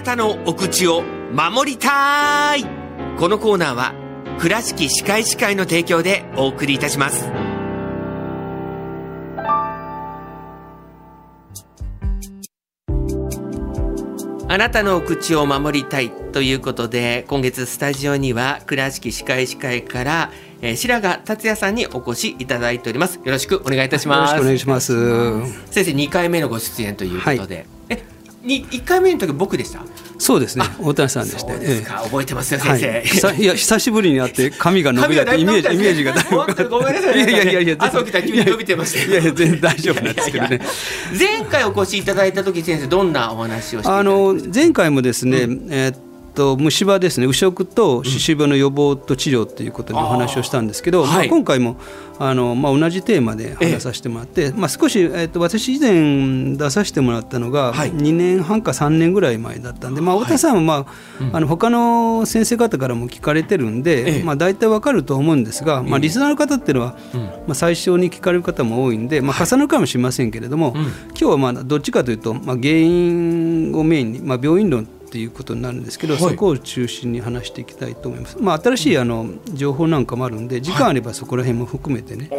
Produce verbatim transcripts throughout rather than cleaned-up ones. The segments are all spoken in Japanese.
なたのお口を守りたい。このコーナーは倉敷歯科医師会の提供でお送りいたします。あなたのお口を守りたいということで、今月スタジオには倉敷歯科医師会から、えー、白髪達也さんにお越しいただいております。よろしくお願いいたします。 よろしくお願いします。 先生、にかいめのご出演ということで、はい、えにいっかいめの時僕でした？ そうですね、大谷さんでした。 そうですか、ええ、覚えてますよ先生、 はい、いや久しぶりに会って髪が伸びたってイメージイメージがだいぶごめんなさい、 いやいやいやいや朝起きたら急に伸びてましたよ。 いやいや全然大丈夫なんですけどね。 前回お越しいただいた時、先生どんなお話をしていただいたんですか？ あの前回もですね、うん、えーと虫歯ですね、右食と歯周病の予防と治療ということでお話をしたんですけど、うん、まあ、今回もあの、まあ、同じテーマで話させてもらって、まあ、少し、えー、と私以前出させてもらったのがにねんはんかさんねんぐらい前だったんで、まあ、太田さんは、まあはい、あの他の先生方からも聞かれてるんで、えまあ、大体わかると思うんですが、まあ、リスナーの方っていうのは、うんまあ、最初に聞かれる方も多いんで、まあ、重なるかもしれませんけれども、はい、今日はまあどっちかというと、まあ、原因をメインに、まあ、病院論ということになるんですけど、はい、そこを中心に話していきたいと思います。まあ、新しいあの情報なんかもあるんで、時間あればそこら辺も含めてね、はい、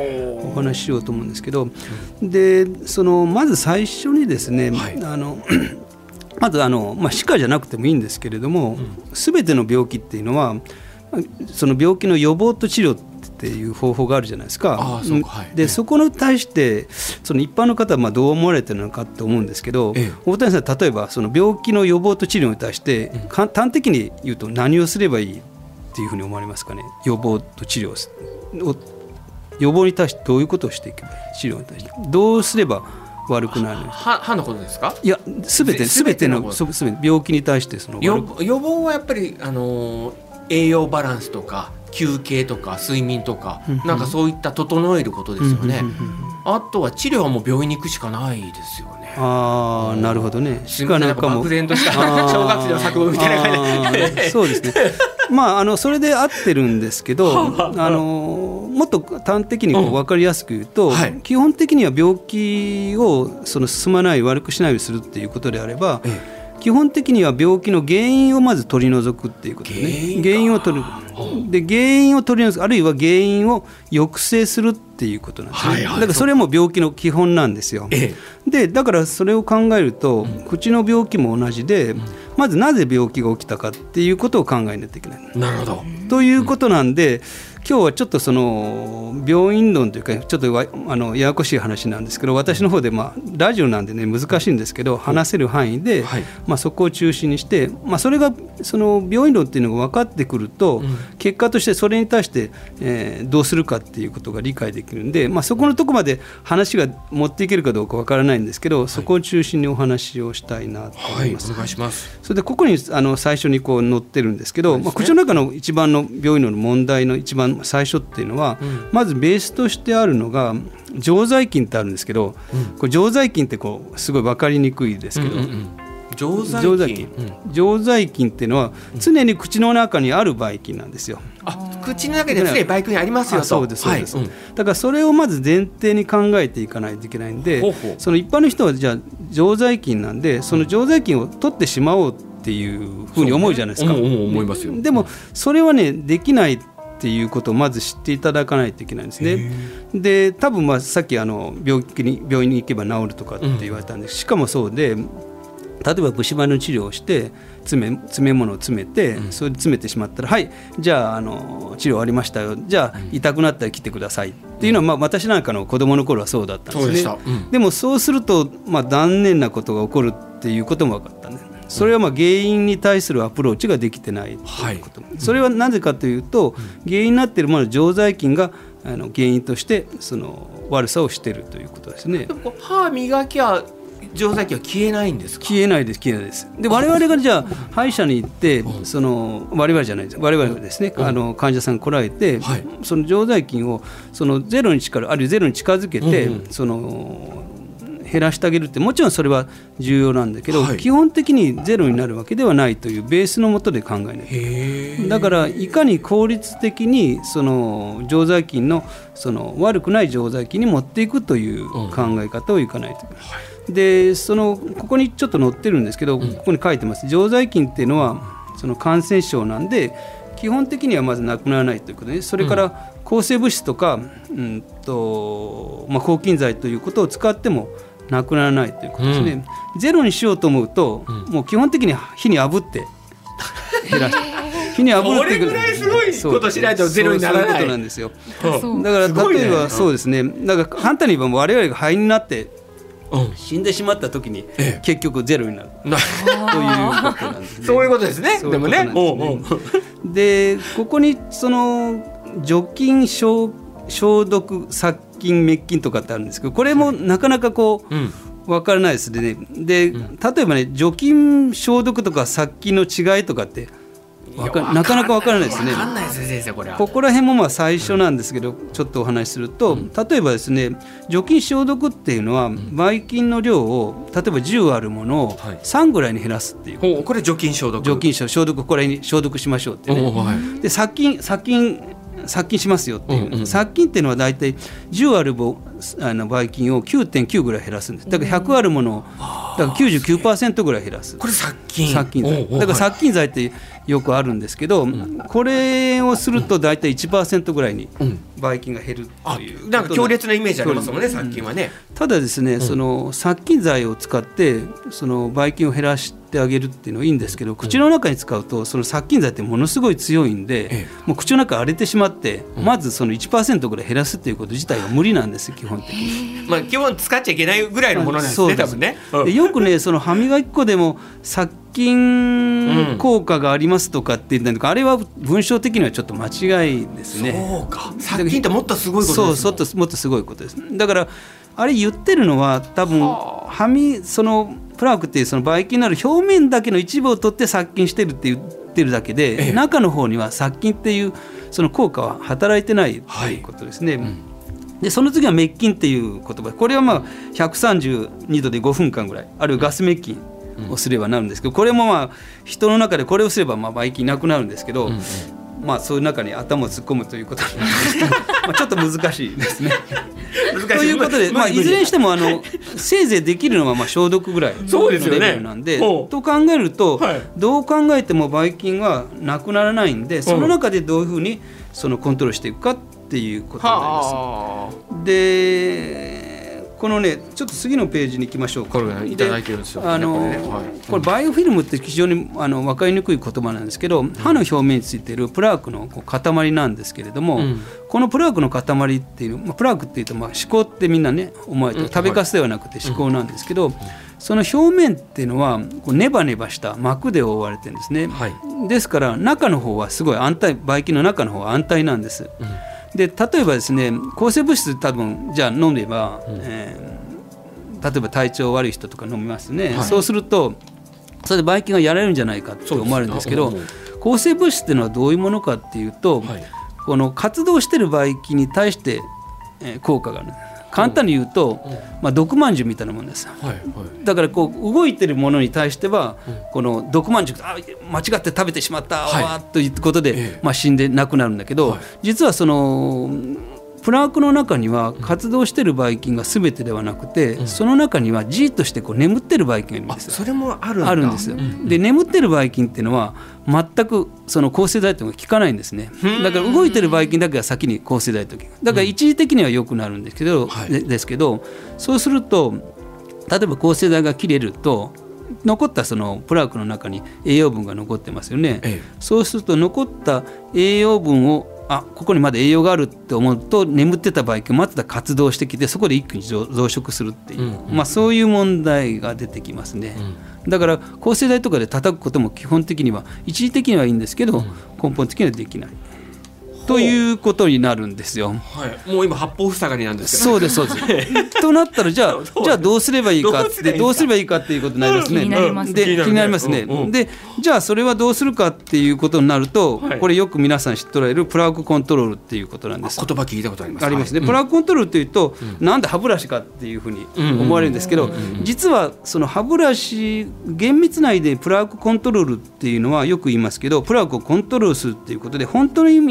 お話ししようと思うんですけど、でそのまず最初にですね、はい、あのまずあの、まあ、歯科じゃなくてもいいんですけれども、すべての病気っていうのはその病気の予防と治療っていう方法があるじゃないですか。あそうか、はい、でそこに対してその一般の方はまあどう思われてるのかと思うんですけど、ええ、大谷さん、例えばその病気の予防と治療に対して、うん、端的に言うと何をすればいいっていうふうに思われますかね。予防と治療を予防に対してどういうことをしていけばいい、治療に対してどうすれば悪くなるのか。 歯のことですか？ いや、すべてすべてのすべて病気に対してその予防はやっぱり、あのー、栄養バランスとか休憩とか睡眠とか、うんうん、なんかそういった整えることですよね、うんうんうんうん、あとは治療はもう病院に行くしかないですよね。 ああ、なるほどね。 しかなんか漠然とした小学生の作文みたいな感じでそうですね。まあ、あのそれで合ってるんですけどあのもっと端的にこう分かりやすく言うと、うんはい、基本的には病気をその進まない悪くしないようにするっていうことであれば、ええ、基本的には病気の原因をまず取り除くっていうことですね。原因、原因を取るで原因を取り除く、あるいは原因を抑制するっていうことなんですね、はいはい、だからそれも病気の基本なんですよ、ええ、でだからそれを考えると、うん、口の病気も同じで、うん、まずなぜ病気が起きたかっていうことを考えないといけない。 なるほど。 ということなんで、うん、今日はちょっとその病院論というかちょっとあのややこしい話なんですけど、私の方で、まあ、ラジオなんでね難しいんですけど話せる範囲で、はい、まあ、そこを中心にして、まあ、それがその病院論っていうのが分かってくると、うん、結果としてそれに対して、えー、どうするかっていうことが理解できるんで、まあ、そこのとこまで話が持っていけるかどうか分からないんですけど、はい、そこを中心にお話をしたいなと思います、 はい、お願いします。 それでここにあの最初にこう載ってるんですけど、まあ、口の中の一番の病院の問題の一番最初っていうのは、うん、まずベースとしてあるのが常在菌ってあるんですけど、うん、これ常在菌ってこうすごい分かりにくいですけど、うんうんうん、 常在菌、 常在菌、うん、常在菌っていうのは常に口の中にあるばい菌なんですよ。 あ、口の中で常にばい菌ありますよと。 そうです、そうです、はい、うん、だからそれをまず前提に考えていかないといけないんで、ほうほう、その一般の人はじゃあ常在菌なんでその常在菌を取ってしまおうっていうふうに思うじゃないですか。 そうね、うんうん、思いますよ。 でもそれはねできないっていうことをまず知っていただかないといけないんですね。で多分まあさっきあの 病気に病院に行けば治るとかって言われたんです、うん、しかもそうで、例えば虫歯の治療をして詰め、詰め物を詰めて、うん、それで詰めてしまったら、はいじゃあ、あの治療終わりましたよ、じゃあ痛くなったら来てくださいっていうのは、まあ、私なんかの子供の頃はそうだったんですね。そうでした、うん、でもそうすると、まあ、残念なことが起こるっていうことも分かったね。それはまあ原因に対するアプローチができてないということ、はい、それはなぜかというと、うん、原因になっているもの常在菌があの原因としてその悪さをしているということですね。 歯磨きは常在菌は消えないんですか？ 消えないです、消えないです。で我々がじゃあ歯医者に行って、その我々じゃないです、我々がですね、あの患者さん来られて、はい、その常在菌をそのゼロに近いあるいはゼロに近づけて、うんうん、その減らしてあげるってもちろんそれは重要なんだけど、はい、基本的にゼロになるわけではないというベースのもとで考えない。へー。だからいかに効率的にその常在菌のその悪くない常在菌に持っていくという考え方をいかないといけない、うん、 でそのここにちょっと載ってるんですけど、ここに書いてます。常在菌っていうのはその感染症なんで基本的にはまずなくならないということで、それから抗生物質とか、うんとまあ、抗菌剤ということを使ってもなくならないということですね、うん、ゼロにしようと思うと、うん、もう基本的に火に炙って減らして火に炙るっていうこれぐらいすごいことしないとゼロにならない。 そういうことなんですよ。だから例えばそうですね、だから簡単に言えば我々が肺になって死んでしまった時に結局ゼロになる、ええ、ということなんですね。 そういうことですね。でもね、 でここにその除菌消毒殺菌滅菌とかってあるんですけど、これもなかなかこう、うん分からないですね。で、うん、例えばね除菌消毒とか殺菌の違いとかってかなかなか分からないですね。 分かんないですね先生。これはここら辺もまあ最初なんですけど、うん、ちょっとお話しすると、うん、例えばですね除菌消毒っていうのは、うん、ばい菌の量を例えばじゅうあるものをさんぐらいに減らすっていう、 はい、これ除菌消毒除菌消毒これに消毒しましょうってね、はい、で殺菌殺菌殺菌しますよっていう、うんうん、殺菌っていうのはだいたいじゅうあるあのばい菌を きゅうてんきゅう ぐらい減らすんです。だからひゃくあるものをだから きゅうじゅうきゅうパーセント ぐらい減らす。 これ殺菌殺菌剤だから殺菌剤ってよくあるんですけど、うん、これをするとだいたい いちパーセント ぐらいにばい菌が減るという、 うん、なんか強烈なイメージありますもんね、殺菌はね。 ただですね、うん、その殺菌剤を使ってそのばい菌を減らしてあげるっていうのはいいんですけど、口の中に使うとその殺菌剤ってものすごい強いんで、ええ、もう口の中荒れてしまって、うん、まずその いちパーセント ぐらい減らすっていうこと自体が無理なんです基本的に。 まあ、基本使っちゃいけないぐらいのものなんですね、多分ね。 でよくねその歯磨き粉でも殺菌効果がありますとかって言ったんですけど、あれは文章的にはちょっと間違いですね。 そうか、殺菌ってもっとすごいことです。 そうそうもっとすごいことです。だからあれ言ってるのは多分歯みそのプラークっていうそのばい菌のある表面だけの一部を取って殺菌してるって言ってるだけで、ええ、中の方には殺菌っていうその効果は働いてないということですね、はい、うん、でその次は滅菌っていう言葉、これはまあひゃくさんじゅうにどでごふんかんぐらいあるいはガス滅菌をすればなるんですけど、これもまあ人の中でこれをすればまあばい菌なくなるんですけど、うんうん、まあそういう中に頭を突っ込むということなんですけどまあちょっと難しいですねということで、まあ、いずれにしてもあのせいぜいできるのはまあ消毒ぐらいのレベルなんで、と考えると、はい、どう考えてもばい菌はなくならないんで、その中でどういうふうにそのコントロールしていくかっていうことになります。でこのねちょっと次のページに行きましょうか。 これいただいてるんですよ、ね、 あの、ね、はい、これバイオフィルムって非常にあの分かりにくい言葉なんですけど、うん、歯の表面についているプラークのこう塊なんですけれども、うん、このプラークの塊っていう、まあ、プラークっていうとまあ歯垢ってみんなね思われてる、うん、食べかすではなくて歯垢なんですけど、うん、その表面っていうのはこうネバネバした膜で覆われてるんですね、はい、ですから中の方はすごい安泰、ばい菌の中の方は安泰なんです、うん、で例えばですね抗生物質多分じゃあ飲めば、うん、えー例えば体調悪い人とか飲みますね、はい、そうするとそれでばい菌がやられるんじゃないかって思われるんですけど、抗生物質っていうのはどういうものかっていうと、はい、この活動しているばい菌に対して、えー、効果がある。簡単に言うと、まあ、毒まんじゅうみたいなものです、はいはい、だからこう動いているものに対しては、うん、この毒まんじゅうあ間違って食べてしまった、はい、ということで、ええ、まあ、死んでなくなるんだけど、はい、実はそのプラークの中には活動しているばい菌が全てではなくて、うん、その中にはじーっとしてこう眠っているばい菌がいるんですよ。 それもあるんだ。 あるんですよ、うん、で眠っているばい菌っていうのは全くその抗生剤というのが効かないんですね。だから動いているばい菌だけが先に抗生剤と効く。だから一時的には良くなるんですけど、うん、でですけどそうすると例えば抗生剤が切れると残ったそのプラークの中に栄養分が残ってますよね、ええ、そうすると残った栄養分をあここにまだ栄養があるって思うと眠ってたばい菌また活動してきてそこで一気に増殖するっていう、うんうん、まあ、そういう問題が出てきますね、うん、だから抗生剤とかで叩くことも基本的には一時的にはいいんですけど、うん、根本的にはできないということになるんですよ、 はい、もう今八方塞がりなんですけどそうですそうですとなったらじゃあじゃあどうすればいいかってどうすればいいかっていうことになりますね。 気になりますね。 で気になりますね、うんうん、でじゃあそれはどうするかっていうことになると、はい、これよく皆さん知っておられるプラークコントロールっていうことなんです。 言葉聞いたことあります。 ありますね、 はい、 プラークコントロールというと、うん、なんで歯ブラシかっていうふうに思われるんですけど、実はその歯ブラシ厳密内でプラークコントロールっていうのはよく言いますけどプラークをコントロールするっていうことで本当の意味は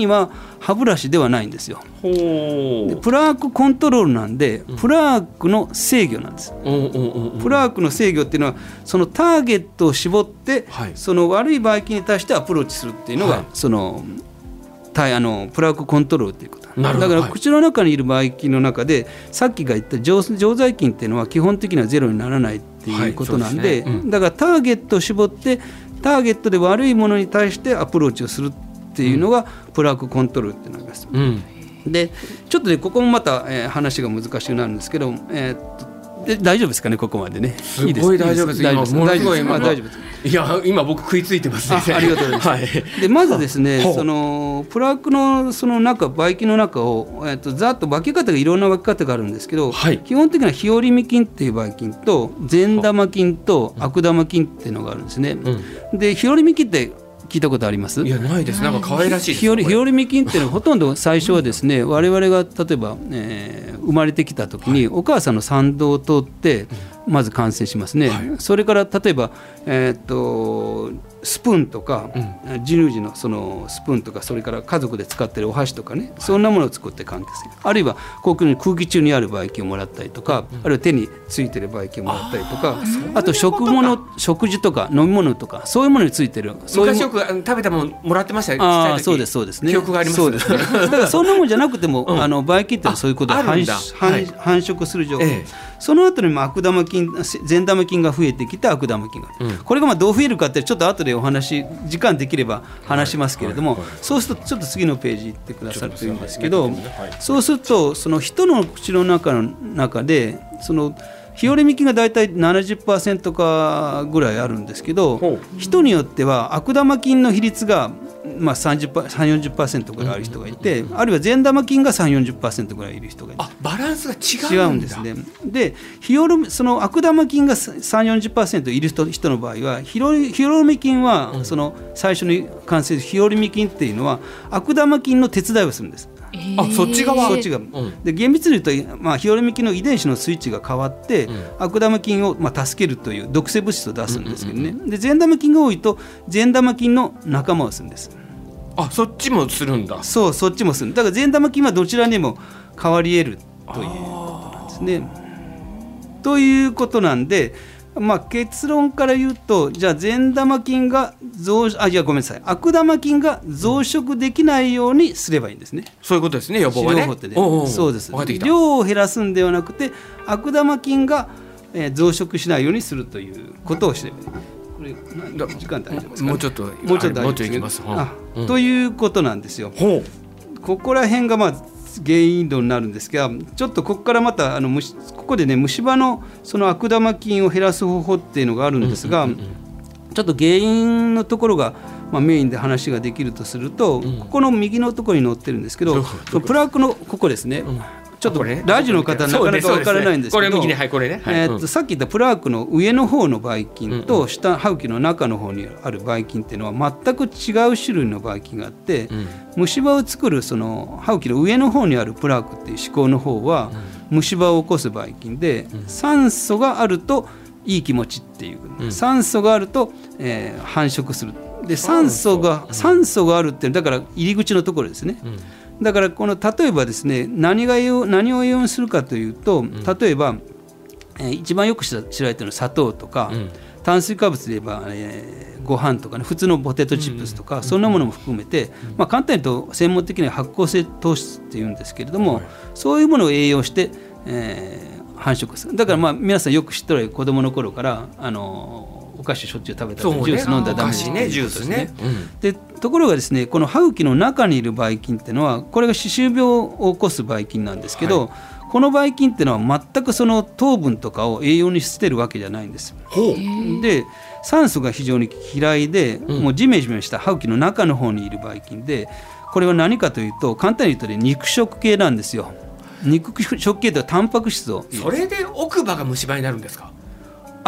歯ブラシではないんですよ。 ほう。 でプラークコントロールなんで、プラークの制御なんです、 うんうんうんうん、 プラークの制御っていうのはそのターゲットを絞って、はい、その悪いばい菌に対してアプローチするっていうのが、はい、そのあのプラークコントロールということだから、口の中にいるばい菌の中でさっきが言った常在菌っていうのは基本的にはゼロにならないっていうことなんで、はい、そうですね、うん、だからターゲットを絞ってターゲットで悪いものに対してアプローチをするっていうのがプラークコントロールってなります、うん、でちょっとねここもまた、えー、話が難しくなるんですけど、えー、っとで大丈夫ですかね、ここまでね。 すごい大丈夫です。 大丈夫です。 大丈夫です。 まあ、大丈夫です。 いや今僕食いついてますね。 あ, ありがとうございます。はい、でまずですね、そのプラークのその中ばい菌の中を、えっと、ざっと分け方がいろんな分け方があるんですけど、はい、基本的には日和見菌っていうばい菌と善玉菌と悪玉菌っていうのがあるんですね。うん、で日和見菌って聞いたことあります？ いやないです。なんか可愛らしいです。 日和見菌っていうのはほとんど最初はですね我々が例えば、えー、生まれてきた時にお母さんの産道を通ってまず感染しますね、はい、それから例えば、えー、っとスプーンとか、うん、授乳時のそのスプーンとかそれから家族で使っているお箸とかね、はい、そんなものを作って関係する。あるいは空気中にあるばい菌をもらったりとか、うん、あるいは手についてるばい菌をもらったりとか、 あ, あと食物食事とか飲み物とかそういうものについてる。 昔よく食べたものもらってましたよ。 あそうですそうですね。 記憶があります。そうですね。 だからそんなもんじゃなくても、うん、あのばい菌ってそういうことで 繁, 繁, 繁殖する状況、ええ、その後にも悪玉菌善玉菌が増えてきて悪玉菌が、うん、これがまあどう増えるかってちょっと後でお話時間できれば話しますけれども、はいはいはい、そうするとちょっと次のページ行ってくださるというんですけど、はい、そうするとその人の口の中の中でその日和見菌がだいたい ななじゅっパーセント かぐらいあるんですけど、人によっては悪玉菌の比率がまあ さんじゅっパーセント、さんじゅう、よんじゅっパーセント ぐらいある人がいて、あるいは善玉菌が さんじゅう、よんじゅっパーセント ぐらいいる人がいる。 あバランスが違うんだ。 違うんですね。で日和その悪玉菌が さんじゅう、よんじゅっパーセント いる 人, 人の場合は日和見菌はその最初に感染する日和見菌っていうのは悪玉菌の手伝いをするんです。 あそっち側そっち側、うん、で厳密に言うと、まあ、日和見菌の遺伝子のスイッチが変わって、うん、悪玉菌を、まあ、助けるという毒性物質を出すんですけどね、うんうんうん、で善玉菌が多いと善玉菌の仲間をするんです。 あそっちもするんだ。 そうそっちもする。だから善玉菌はどちらにも変わり得るということなんですね。ということなんで、まあ、結論から言うとじゃあ善玉菌が増あいやごめんなさい悪玉菌が増殖できないようにすればいいんですね。 そういうことですね。予防はね。 おうおうそうです。量を減らすんではなくて悪玉菌が、えー、増殖しないようにするということをすればいい。これ時間大丈夫ですか、ね、 もうちょっともうちょっと大丈夫です、 いきます、 あ、うん、ということなんですよ。ほうここら辺がまあ原因度になるんですが、ちょっとここからまたあの虫ここでね虫歯のその悪玉菌を減らす方法っていうのがあるんですが、うんうんうんうん、ちょっと原因のところが、まあ、メインで話ができるとすると、うん、ここの右のところに載ってるんですけど、プラークのここですね、うん、ちょっとラジオの方はなかなか分からないんですけど、さっき言ったプラークの上の方のばい菌と下歯茎の中の方にあるばい菌っていうのは全く違う種類のばい菌があって、うん、虫歯を作るその歯茎の上の方にあるプラークっていう歯垢の方は、うん、虫歯を起こすばい菌で、うん、酸素があるといい気持ちっていう、うん、酸素があると、えー、繁殖する。で酸素が、うん、酸素があるってだから入り口のところですね、うん、だからこの例えばですね 何が何を栄養にするかというと、うん、例えば、えー、一番よく知られているのは砂糖とか、うん、炭水化物で言えば、えー、ご飯とかね普通のポテトチップスとか、うん、そんなものも含めて、うんまあ、簡単に言うと専門的には発酵性糖質っていうんですけれども、はい、そういうものを栄養して、えー、繁殖する。だからまあ皆さんよく知ってる子どもの頃からあのーお菓子しょっちゅう食べたり、ね、ジュース飲んだらダメですね、ジュースね、うん、でところがですねこの歯茎の中にいるばい菌っていうのはこれが歯周病を起こすばい菌なんですけど、はい、このばい菌っていうのは全くその糖分とかを栄養に捨てるわけじゃないんです。ほうで酸素が非常に嫌いで、うん、もうジメジメした歯茎の中の方にいるばい菌で、これは何かというと簡単に言うと、ね、肉食系なんですよ。肉食系とはタンパク質を。 それで奥歯が虫歯になるんですか？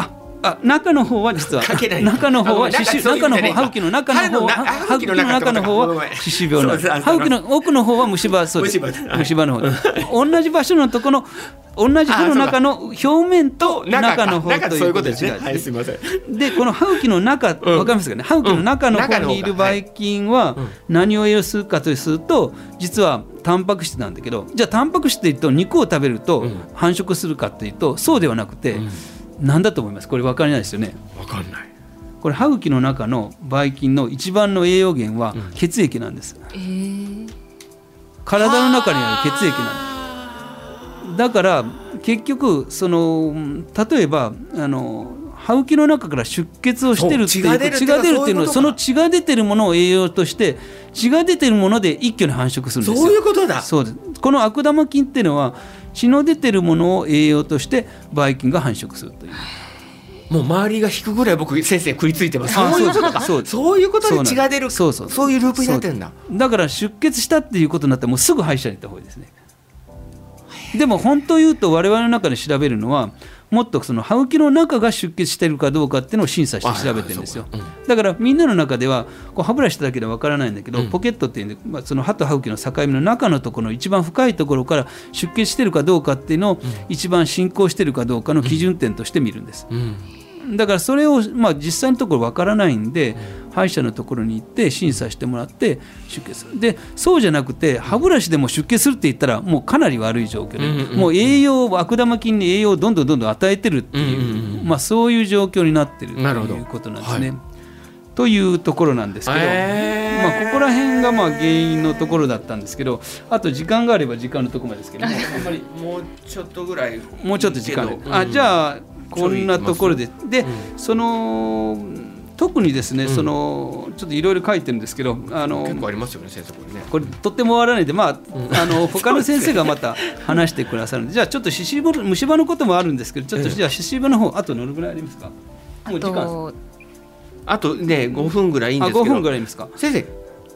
あ中の方は実は中の方は歯周中の方歯茎の中の方歯茎の中の方は歯周病なんです。歯茎の奥の方は虫歯そうです虫歯の方同じ場所のところの同じ歯の中の表面と中の方ということで違うですね。でこの歯茎の中分かりますかね。歯茎の中の方にいるばい菌は何を栄養するかとすると実はタンパク質なんだけど、じゃあタンパク質というと肉を食べると繁殖するかというとそうではなくて何だと思います？これ分からないですよね。 分かんない。 これ歯茎の中のばい菌の一番の栄養源は血液なんです、うんえー、体の中にある血液なんです。だから結局その例えばあの歯茎の中から出血をしてるっていう血が出るっていうのはその血が出てるものを栄養として血が出てるもので一挙に繁殖するんですよ。 そういうことだ。 そうです。この悪玉菌っていうのは血の出てるものを栄養としてばい菌が繁殖するという。 もう周りが引くぐらい僕先生食いついてます。そういうことか。そうそういうことで血が出る。そうそうそういうループになってるんだ。 だから出血したっていうことになったらもうすぐ歯医者に行った方がいいですね。でも本当言うと我々の中で調べるのはもっとその歯茎の中が出血しているかどうかっていうのを審査して調べてるんですよ。だからみんなの中ではこう歯ブラシだけでは分からないんだけど、うん、ポケットっていうんで、まあ、その歯と歯茎の境目の中のところの一番深いところから出血しているかどうかっていうのを一番進行しているかどうかの基準点として見るんです、うんうん、だからそれを、まあ、実際のところ分からないんで、うん、歯医者のところに行って審査してもらって出血する。でそうじゃなくて歯ブラシでも出血するって言ったらもうかなり悪い状況で、うんうんうん、もう栄養悪玉菌に栄養をどんどんどんどん与えてるっていう、うんうんうんまあ、そういう状況になってるということなんですね、はい、というところなんですけど、えーまあ、ここら辺がまあ原因のところだったんですけど、あと時間があれば時間のところまでですけど、ね、あんまりもうちょっとぐらいもうちょっと時間で、うん、あじゃあこんなところでで、うん、その特にですね、うん、そのちょっといろいろ書いてるんですけどあの結構ありますよね先生これね。 これとっても終わらないで、まあ、うん、あの他の先生がまた話してくださるのでじゃあちょっと歯周病虫歯のこともあるんですけどちょっとじゃあ歯周病の方あとどのぐらいありますか？もう時間あとねごふんぐらいいいんですけど。 あごふんぐらいいいですか？ 先生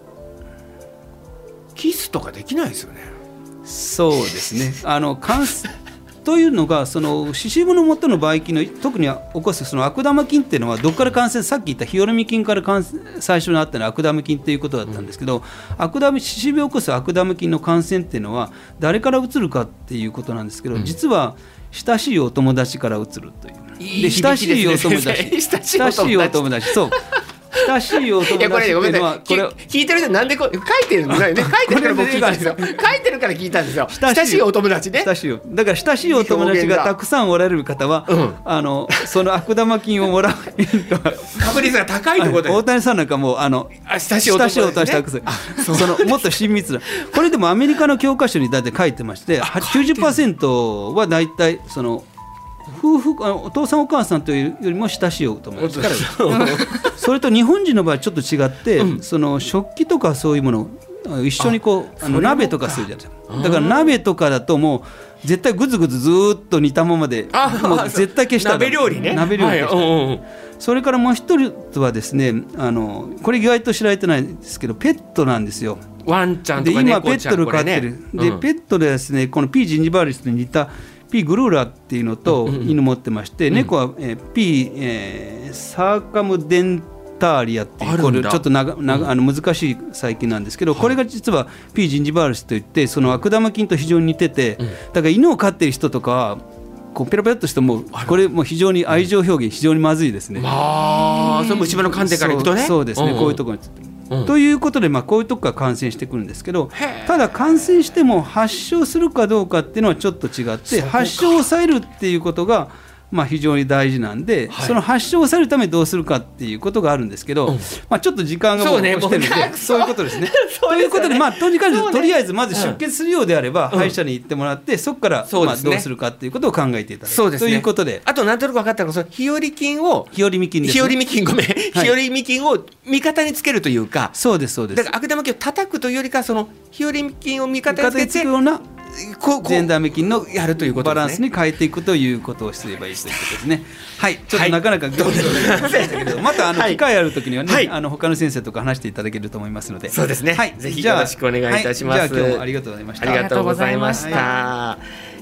キスとかできないですよね。 そうですねあの感というのがその歯周病の元のばい菌の特に起こすその悪玉菌っていうのはどこから感染さっき言ったヒオルミ菌から感染最初にあったのは悪玉菌っていうことだったんですけど、うん、悪玉歯周病を起こす悪玉菌の感染っていうのは誰からうつるかっていうことなんですけど、うん、実は親しいお友達からうつるという。 いい響きですね。で親しいお友達親しいお友達そう親しいお友達っていうのはこれ聞いてる人なんでこう書いてるのね書いてるから僕聞いたんですよ書いてるから聞いたんですよ。親しいお友達ね。 親しいだから親しいお友達がたくさんおられる方は、うん、あのその悪玉菌をもらう確率が高いってことです。 大谷さんなんかもうあのあ親しいお友達、ね、親しいお友達たくさんそのもっと親密なこれでもアメリカの教科書にだいたい書いてましてきゅうじゅっパーセントはだいたいその夫婦お父さんお母さんというよりも親しいお友達からそれと日本人の場合ちょっと違って、うん、その食器とかそういうものを一緒にこうあの鍋とかするじゃないですか。だから鍋とかだともう絶対ぐずぐずずっと煮たままでもう絶対消した鍋料理ね。 鍋料理消した、はいうんうん、それからもう一人はですねあのこれ意外と知られてないんですけどペットなんですよ。 ワンちゃんとか猫ちゃんで今ペットで飼ってる、ねうん、でペットでですねこの P ジンジバーリスに似たP グルーラっていうのと犬持ってまして、うんうん、猫は、えー、P、えー、サーカムデンターリアっていうこれちょっと長長あの難しい細菌なんですけど、これが実は P ジンジバールスといってその悪玉菌と非常に似てて、うん、だから犬を飼ってる人とかはこうペロペロっとしてもこれも非常に愛情表現非常にまずいですね。 ああ、それ虫歯の観点からいくとね。 そう、そうですね、うんうん、こういうところにうん、ということで、まあ、こういうとこから感染してくるんですけど、ただ感染しても発症するかどうかっていうのはちょっと違って、発症を抑えるっていうことがまあ非常に大事なんで、はい、その発症を抑えるためにどうするかっていうことがあるんですけど、うんまあ、ちょっと時間がもう押してるので、そういうことですね。ということで、まあ、とにかくとりあえずまず出血するようであれば、うん、歯医者に行ってもらってそこからまあどうするかっていうことを考えていただく、そうですね、ということで、 あと何となく分かったのがその日和菌を日和菌です、ね、 日和菌ごめん、はい、日和菌を味方につけるというか、 そうですそうです。 だから悪玉菌を叩くというよりかその日和菌を味方につけてつくような善玉菌のやるということ、ね、バランスに変えていくということをすればいいということですね。はい、ちょっとなかなかどうぞまたあの機会あるときにはね、はい、あの他の先生とか話していただけると思いますので、 そうですね、はい、ぜひよろしくお願いいたします。 はい、じゃあ今日もありがとうございました。 ありがとうございました。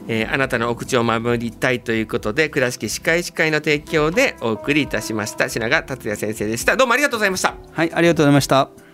えー、あなたのお口を守りたいということで倉敷歯科医師会の提供でお送りいたしました。品川達也先生でした。どうもありがとうございました。 はい、ありがとうございました。